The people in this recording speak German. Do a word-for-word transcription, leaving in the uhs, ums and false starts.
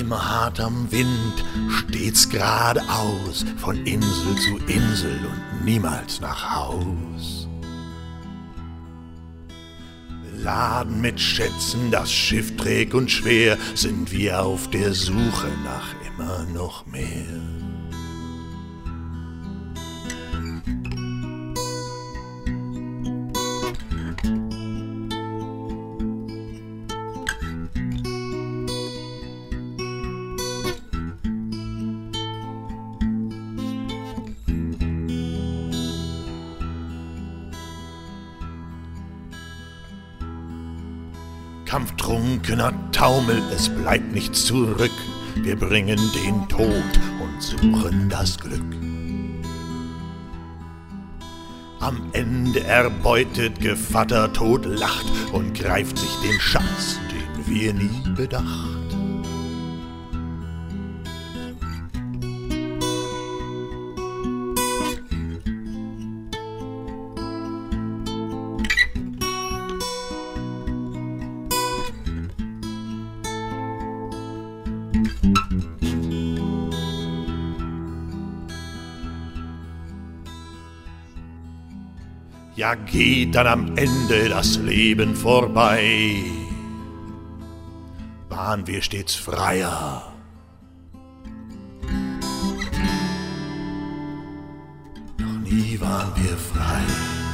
immer hart am Wind, stets geradeaus, von Insel zu Insel und niemals nach Haus. Beladen mit Schätzen, das Schiff träg und schwer, sind wir auf der Suche nach immer noch mehr. Kampftrunkener Taumel, es bleibt nichts zurück. Wir bringen den Tod und suchen das Glück. Am Ende erbeutet, Gevatter tot lacht und greift sich den Schatz, den wir nie bedacht. Ja, geht dann am Ende das Leben vorbei, waren wir stets freier. Noch nie waren wir frei.